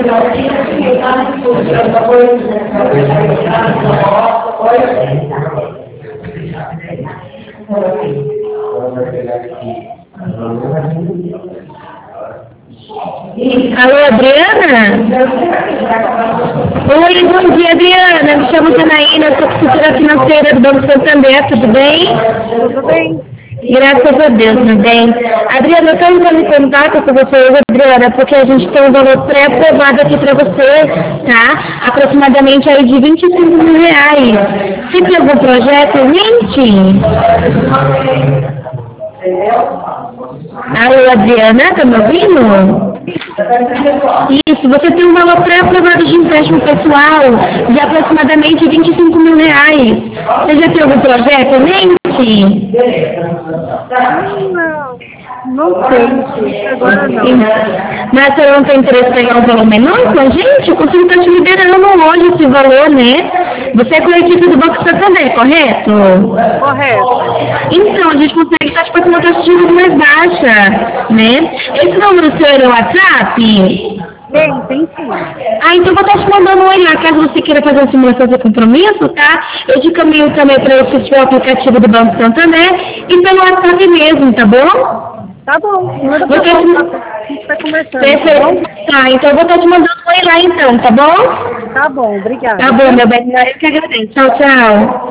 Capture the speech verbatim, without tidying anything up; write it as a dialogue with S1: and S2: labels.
S1: Alô, Adriana? Oi, bom dia, Adriana. Me chamo Janaína, sou consultora financeira do Banco Santander, tudo bem?
S2: Tudo bem.
S1: Graças a Deus, meu bem. Adriana, eu estou entrando em contato com você hoje, Adriana, porque a gente tem um valor pré-aprovado aqui para você, tá? Aproximadamente aí de vinte e cinco mil reais. Você tem algum projeto em mente? Alô, Adriana, tá me ouvindo? Isso, você tem um valor pré-aprovado de empréstimo pessoal de aproximadamente vinte e cinco mil reais. Você já tem algum projeto em mente?
S2: Não, não sei. Agora não.
S1: Mas você não tem interesse em pegar um valor menor com a gente? Eu consigo estar te liberando hoje esse valor, né? Você é com a equipe do Banco Santander, correto?
S2: Correto.
S1: Então, a gente consegue estar te passando uma taxa de juros mais baixa, né? Esse número seu é o WhatsApp?
S2: Tem, tem sim.
S1: Ah, então vou estar te mandando um oi lá, caso você queira fazer uma simulação de compromisso, tá? Eu te caminho também para assistir o aplicativo do Banco Santander e pelo WhatsApp mesmo, tá bom?
S2: Tá bom. Manda pra
S1: Você...
S2: a gente vai conversando.
S1: Perfeito. Tá, então eu vou estar te mandando um oi lá então, tá bom?
S2: Tá bom, obrigada.
S1: Tá bom, meu bem. Eu que agradeço. Tchau, tchau.